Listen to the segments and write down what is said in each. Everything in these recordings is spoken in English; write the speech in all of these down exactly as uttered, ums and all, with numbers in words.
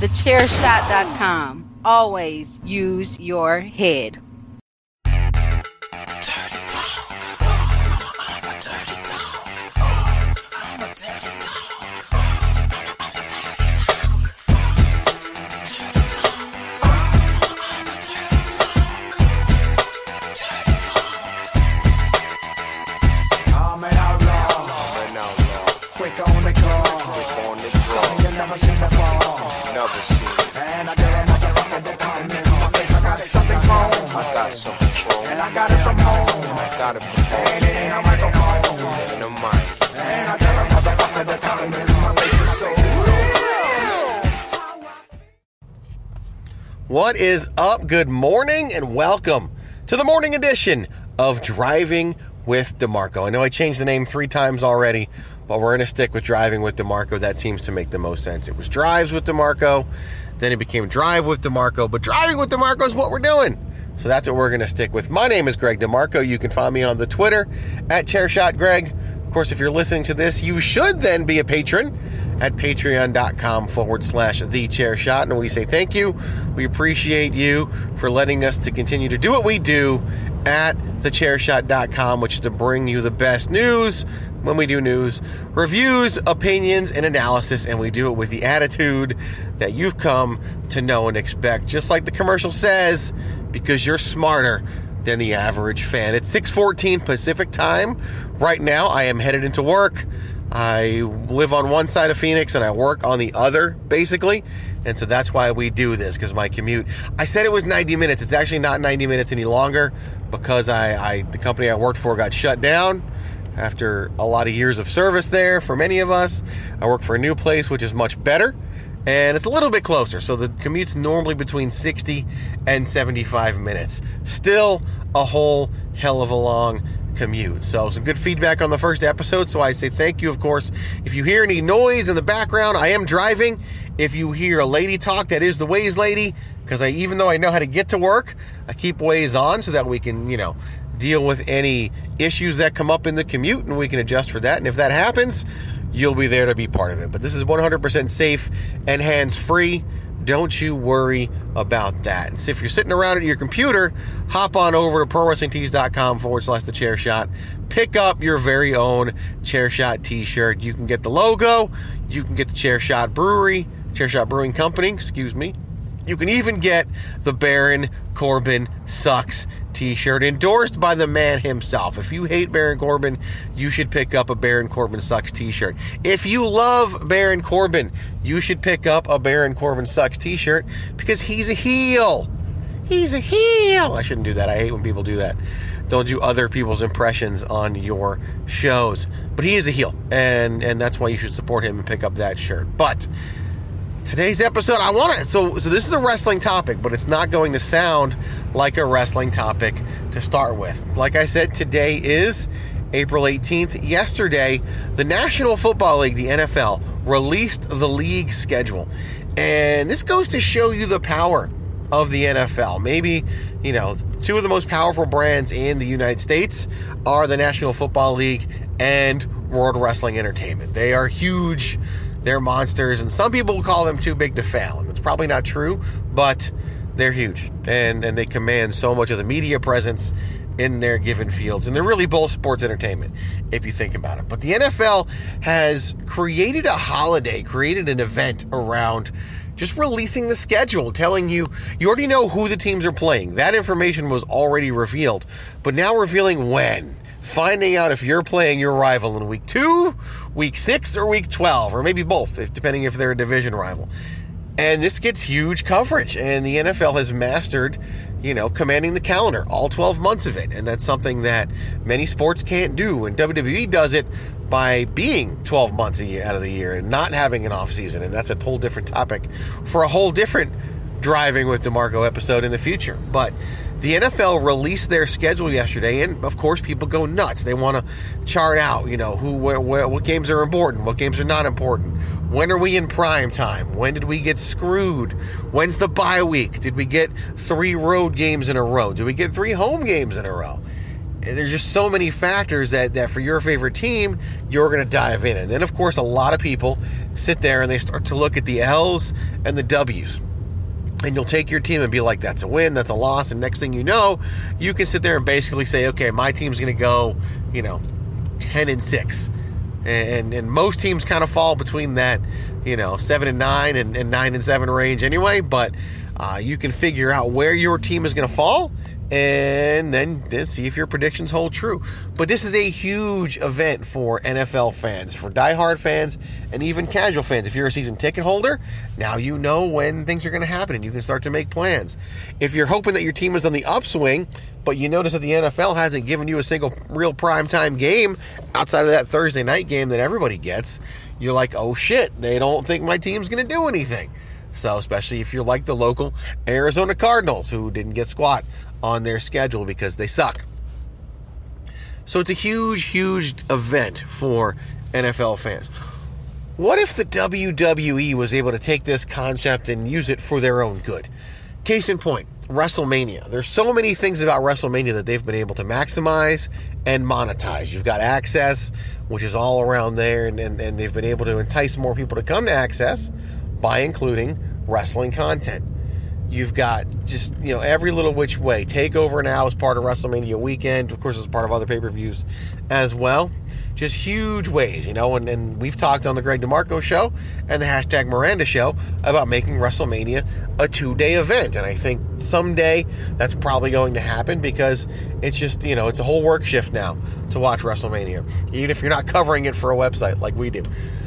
the chair shot dot com. Always use your head. What is up? Good morning and welcome to the morning edition of Driving with DeMarco. I know I changed the name three times already, but we're going to stick with Driving with DeMarco. That seems to make the most sense. It was Drives with DeMarco, then it became Drive with DeMarco, but Driving with DeMarco is what we're doing. So that's what we're going to stick with. My name is Greg DeMarco. You can find me on the Twitter at ChairShotGreg. Of course, if you're listening to this, you should then be a patron at patreon.com forward slash the chair shot. And we say thank you. We appreciate you for letting us to continue to do what we do at the chair shot dot com, which is to bring you the best news when we do news, reviews, opinions, and analysis. And we do it with the attitude that you've come to know and expect, just like the commercial says, because you're smarter than the average fan. It's six fourteen Pacific time. Right now, I am headed into work. I live on one side of Phoenix and I work on the other, basically. And so that's why we do this, because my commute, I said it was ninety minutes. It's actually not ninety minutes any longer because I, I the company I worked for got shut down after a lot of years of service there for many of us. I work for a new place, which is much better. And it's a little bit closer. So the commute's normally between sixty and seventy-five minutes. Still a whole hell of a long commute. So some good feedback on the first episode, so I say thank you. Of course, if you hear any noise in the background, I am driving. If you hear a lady talk, that is the Waze lady, because I, even though I know how to get to work, I keep Waze on so that we can, you know, deal with any issues that come up in the commute, and we can adjust for that. And if that happens, you'll be there to be part of it. But this is one hundred percent safe and hands-free. Don't you worry about that. And so if you're sitting around at your computer, hop on over to prowrestlingtees.com forward slash the chair shot. Pick up your very own Chair Shot t-shirt. You can get the logo. You can get the Chair Shot Brewery, Chair Shot Brewing Company, excuse me. You can even get the Baron Corbin Sucks t-shirt endorsed by the man himself. If you hate Baron Corbin, you should pick up a Baron Corbin Sucks t-shirt. If you love Baron Corbin, you should pick up a Baron Corbin Sucks t-shirt because he's a heel. He's a heel. I shouldn't do that. I hate when people do that. Don't do other people's impressions on your shows. But he is a heel, and and that's why you should support him and pick up that shirt. But today's episode, I want to, so so this is a wrestling topic, but it's not going to sound like a wrestling topic to start with. Like I said, today is April eighteenth. Yesterday, the National Football League, the N F L, released the league schedule. And this goes to show you the power of the N F L. Maybe, you know, two of the most powerful brands in the United States are the National Football League and World Wrestling Entertainment. They are huge. They're monsters, and some people will call them too big to fail, and it's probably not true, but they're huge, and, and they command so much of the media presence in their given fields, and they're really both sports entertainment, if you think about it. But the N F L has created a holiday, created an event around just releasing the schedule, telling you, you already know who the teams are playing. That information was already revealed, but now revealing when. Finding out if you're playing your rival in week two, week six, or week twelve, or maybe both, if, depending if they're a division rival. And this gets huge coverage, and the N F L has mastered, you know, commanding the calendar, all twelve months of it, and that's something that many sports can't do, and W W E does it by being twelve months a year out of the year and not having an off season, and that's a whole different topic for a whole different Driving with DeMarco episode in the future. But the N F L released their schedule yesterday, and of course people go nuts. They want to chart out, you know, who, where, where, what games are important, what games are not important. When are we in prime time? When did we get screwed? When's the bye week? Did we get three road games in a row? Did we get three home games in a row? And there's just so many factors that, that for your favorite team, you're going to dive in. And then, of course, a lot of people sit there and they start to look at the L's and the W's. And you'll take your team and be like, that's a win, that's a loss. And next thing you know, you can sit there and basically say, okay, my team's going to go, you know, ten and six. And and most teams kind of fall between that, you know, seven and nine and, and nine and seven range anyway. But uh, you can figure out where your team is going to fall, and then, then see if your predictions hold true. But this is a huge event for N F L fans, for diehard fans, and even casual fans. If you're a season ticket holder, now you know when things are going to happen, and you can start to make plans. If you're hoping that your team is on the upswing, but you notice that the N F L hasn't given you a single real primetime game outside of that Thursday night game that everybody gets, you're like, oh shit, they don't think my team's going to do anything. So especially if you're like the local Arizona Cardinals, who didn't get squat on their schedule because they suck. So it's a huge, huge event for N F L fans. What if the W W E was able to take this concept and use it for their own good? Case in point, WrestleMania. There's so many things about WrestleMania that they've been able to maximize and monetize. You've got Access, which is all around there, and, and, and they've been able to entice more people to come to Access by including wrestling content. You've got just, you know, every little which way. TakeOver now is part of WrestleMania weekend. Of course, it's part of other pay-per-views as well. Just huge ways, you know, and, and we've talked on the Greg DeMarco show and the hashtag Miranda show about making WrestleMania a two-day event. And I think someday that's probably going to happen because it's just, you know, it's a whole work shift now to watch WrestleMania, even if you're not covering it for a website like we do.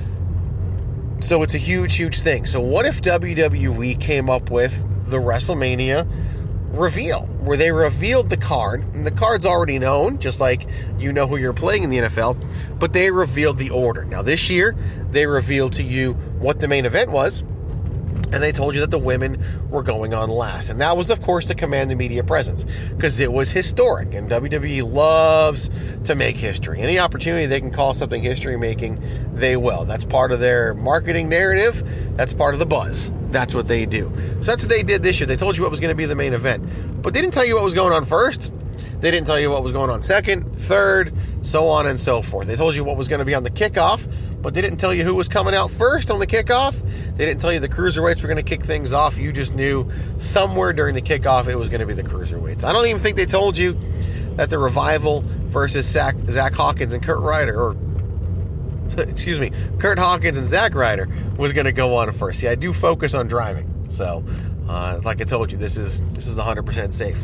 So it's a huge, huge thing. So what if W W E came up with the WrestleMania reveal, where they revealed the card, and the card's already known, just like you know who you're playing in the N F L, but they revealed the order. Now this year, they revealed to you what the main event was, and they told you that the women were going on last. And that was, of course, to command the media presence, because it was historic, and W W E loves to make history. Any opportunity they can call something history-making, they will. That's part of their marketing narrative. That's part of the buzz. That's what they do. So that's what they did this year. They told you what was going to be the main event, but they didn't tell you what was going on first. They didn't tell you what was going on second, third, so on and so forth. They told you what was going to be on the kickoff, but they didn't tell you who was coming out first on the kickoff. They didn't tell you the cruiserweights were going to kick things off. You just knew somewhere during the kickoff it was going to be the cruiserweights. I don't even think they told you that the Revival versus Zach, Zach Hawkins and Kurt Ryder, or excuse me, Kurt Hawkins and Zack Ryder was going to go on first. See, I do focus on driving, so uh, like I told you, this is this is one hundred percent safe.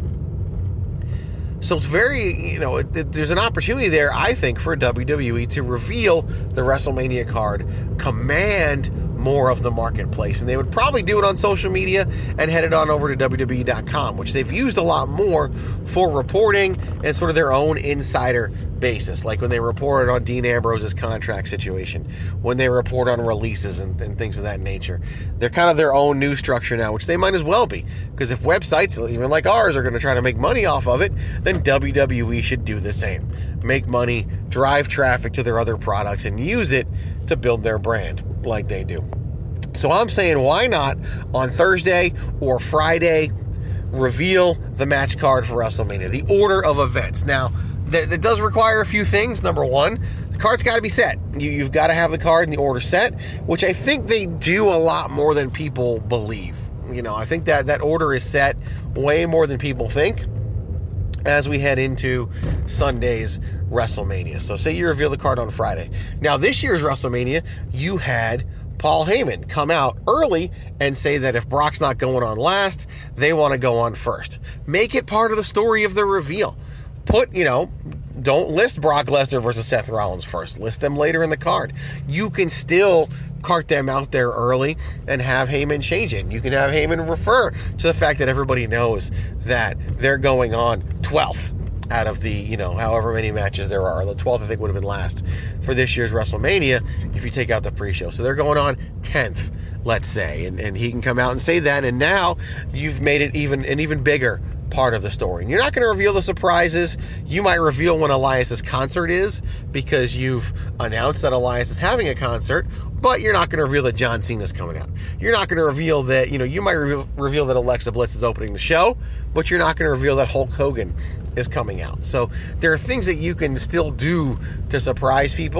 So it's very, you know, it, it, there's an opportunity there, I think, for W W E to reveal the WrestleMania card, command more of the marketplace. And they would probably do it on social media and head it on over to W W E dot com, which they've used a lot more for reporting and sort of their own insider basis, like when they reported on Dean Ambrose's contract situation, when they report on releases and, and things of that nature. They're kind of their own news structure now, which they might as well be, because if websites, even like ours, are going to try to make money off of it, then W W E should do the same. Make money, drive traffic to their other products, and use it to build their brand like they do. So I'm saying, why not on Thursday or Friday reveal the match card for WrestleMania, the order of events. Now, that, that does require a few things. Number one, the card's got to be set. You, you've got to have the card in the order set, which I think they do a lot more than people believe. You know, I think that that order is set way more than people think as we head into Sunday's WrestleMania. So say you reveal the card on Friday. Now, this year's WrestleMania, you had Paul Heyman come out early and say that if Brock's not going on last, they want to go on first. Make it part of the story of the reveal. Put, you know, don't list Brock Lesnar versus Seth Rollins first. List them later in the card. You can still cart them out there early and have Heyman change it. You can have Heyman refer to the fact that everybody knows that they're going on twelfth out of the, you know, however many matches there are. The twelfth, I think, would have been last for this year's WrestleMania if you take out the pre-show. So they're going on tenth, let's say, and, and he can come out and say that, and now you've made it even an even bigger part of the story. And you're not going to reveal the surprises. You might reveal when Elias's concert is, because you've announced that Elias is having a concert, but you're not going to reveal that John Cena's coming out. You're not going to reveal that, you know, you might reveal, reveal that Alexa Bliss is opening the show, but you're not going to reveal that Hulk Hogan is coming out. So there are things that you can still do to surprise people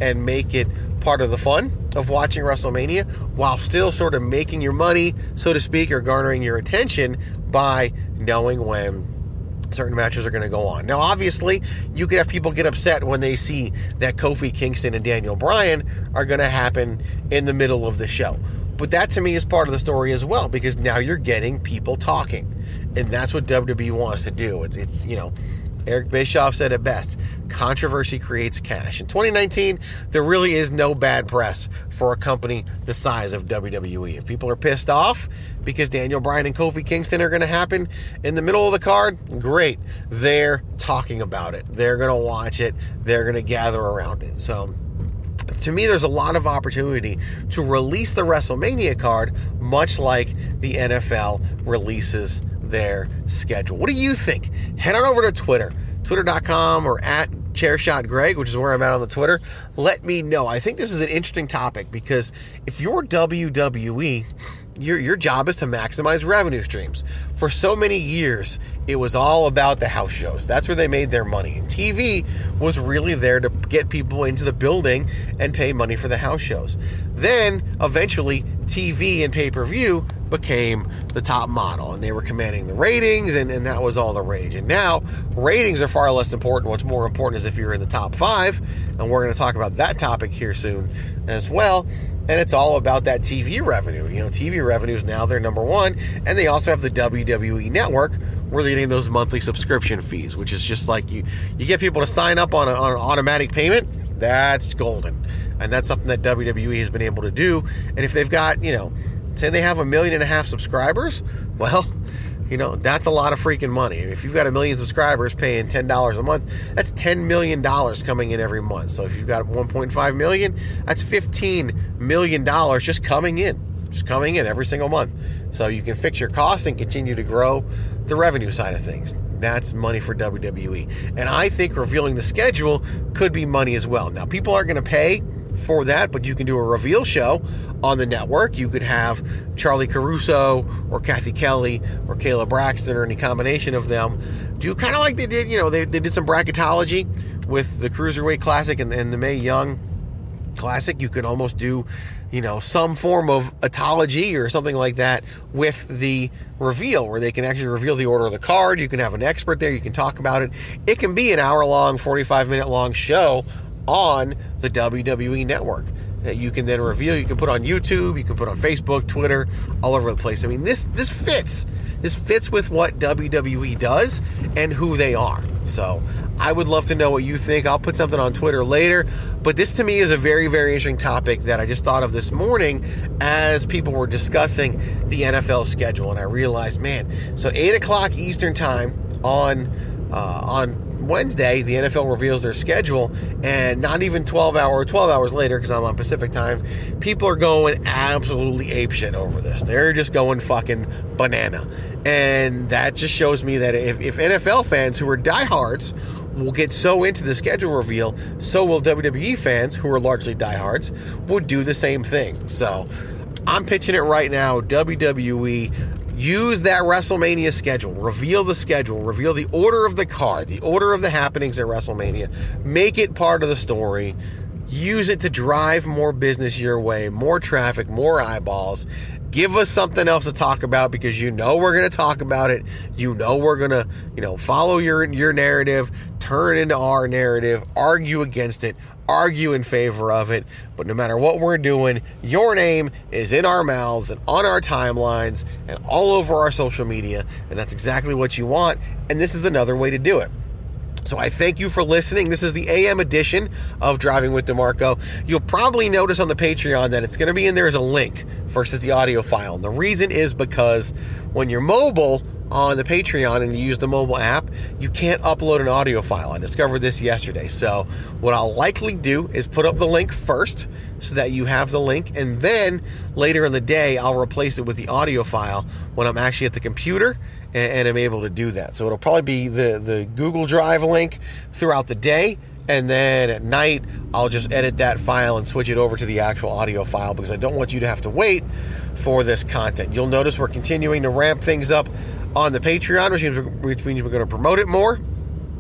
and make it part of the fun of watching WrestleMania while still sort of making your money, so to speak, or garnering your attention by knowing when certain matches are going to go on. Now, obviously, you could have people get upset when they see that Kofi Kingston and Daniel Bryan are going to happen in the middle of the show. But that, to me, is part of the story as well, because now you're getting people talking. And that's what W W E wants to do. It's, it's you know, Eric Bischoff said it best. Controversy creates cash. In twenty nineteen, there really is no bad press for a company the size of W W E. If people are pissed off because Daniel Bryan and Kofi Kingston are going to happen in the middle of the card, great. They're talking about it. They're going to watch it. They're going to gather around it. So, to me, there's a lot of opportunity to release the WrestleMania card, much like the N F L releases their schedule. What do you think? Head on over to Twitter, twitter dot com or at ChairShotGreg, which is where I'm at on the Twitter. Let me know. I think this is an interesting topic because if you're W W E, your your job is to maximize revenue streams. For so many years, it was all about the house shows. That's where they made their money. And T V was really there to get people into the building and pay money for the house shows. Then, eventually, T V and pay-per-view became the top model, and they were commanding the ratings, and, and that was all the rage. And now, ratings are far less important. What's more important is if you're in the top five, and we're going to talk about that topic here soon as well. And it's all about that T V revenue. You know, T V revenue is now their number one, and they also have the W W E Network, where they're getting those monthly subscription fees, which is just like you, you get people to sign up on, a, on an automatic payment. That's golden. And that's something that W W E has been able to do. And if they've got, you know, say they have a million and a half subscribers, well, you know, that's a lot of freaking money. If you've got a million subscribers paying ten dollars a month, that's ten million dollars coming in every month. So if you've got one point five million dollars, that's fifteen million dollars just coming in, just coming in every single month. So you can fix your costs and continue to grow the revenue side of things. That's money for W W E. And I think revealing the schedule could be money as well. Now, people aren't going to pay for that, but you can do a reveal show on the network. You could have Charlie Caruso or Kathy Kelly or Kayla Braxton or any combination of them do kind of like they did, you know, they, they did some bracketology with the Cruiserweight Classic and, and the Mae Young Classic. You could almost do, you know, some form of autology or something like that with the reveal, where they can actually reveal the order of the card. You can have an expert there. You can talk about it. It can be an hour-long, forty-five minute long show on the W W E Network that you can then reveal. You can put on YouTube, you can put on Facebook, Twitter, all over the place. I mean, this this fits. This fits with what W W E does and who they are. So I would love to know what you think. I'll put something on Twitter later. But this to me is a very, very interesting topic that I just thought of this morning as people were discussing the N F L schedule. And I realized, man, so eight o'clock Eastern time on uh, on Wednesday, the N F L reveals their schedule, and not even twelve hours, twelve hours later, because I'm on Pacific time, people are going absolutely apeshit over this. They're just going fucking banana. And that just shows me that if, if N F L fans who are diehards will get so into the schedule reveal, so will W W E fans, who are largely diehards, would do the same thing. So I'm pitching it right now. W W E, use that WrestleMania schedule. Reveal the schedule. Reveal the order of the card, the order of the happenings at WrestleMania. Make it part of the story. Use it to drive more business your way, more traffic, more eyeballs. Give us something else to talk about, because you know we're going to talk about it. You know we're going to, you know, follow your your narrative, turn into our narrative, argue against it, argue in favor of it. But no matter what we're doing, your name is in our mouths and on our timelines and all over our social media, and that's exactly what you want. And this is another way to do it. So I thank you for listening. This is the A M edition of Driving with DeMarco. You'll probably notice on the Patreon that it's going to be in there as a link versus the audio file. And the reason is because when you're mobile on the Patreon and you use the mobile app, you can't upload an audio file. I discovered this yesterday. So what I'll likely do is put up the link first so that you have the link, and then later in the day I'll replace it with the audio file when I'm actually at the computer and, and I'm able to do that. So it'll probably be the, the Google Drive link throughout the day, and then at night I'll just edit that file and switch it over to the actual audio file, because I don't want you to have to wait for this content. You'll notice we're continuing to ramp things up on the Patreon, which means we're, which means we're going to promote it more.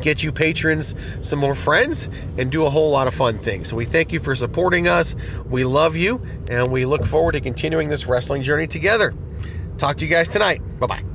get you patrons some more friends, and do a whole lot of fun things. So we thank you for supporting us. We love you, and we look forward to continuing this wrestling journey together. Talk to you guys tonight. Bye-bye.